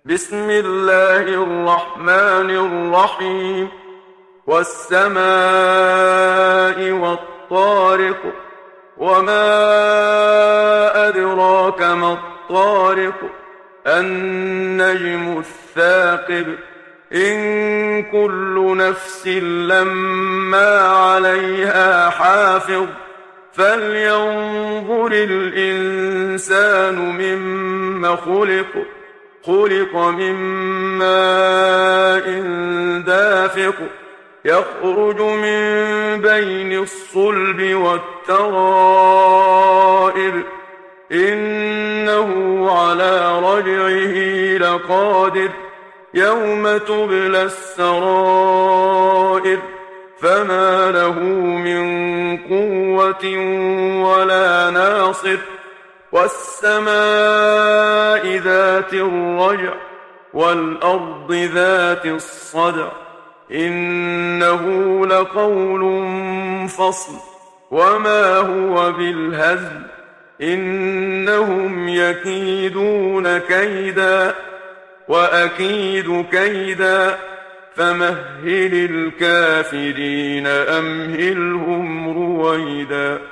بسم الله الرحمن الرحيم. والسماء والطارق، وما أدراك ما الطارق، النجم الثاقب. إن كل نفس لما عليها حافظ، فلينظر الإنسان مما خلق. خلق من ماء دافق، يخرج من بين الصلب والترائب، إنه على رجعه لقادر. يوم تبلى السرائر، فما له من قوة ولا ناصر. والسماء ذات الرجع، والأرض ذات الصدع، إنه لقول فصل، وما هو بالهزل. إنهم يكيدون كيدا، وأكيد كيدا، فمهل الكافرين أمهلهم رويدا.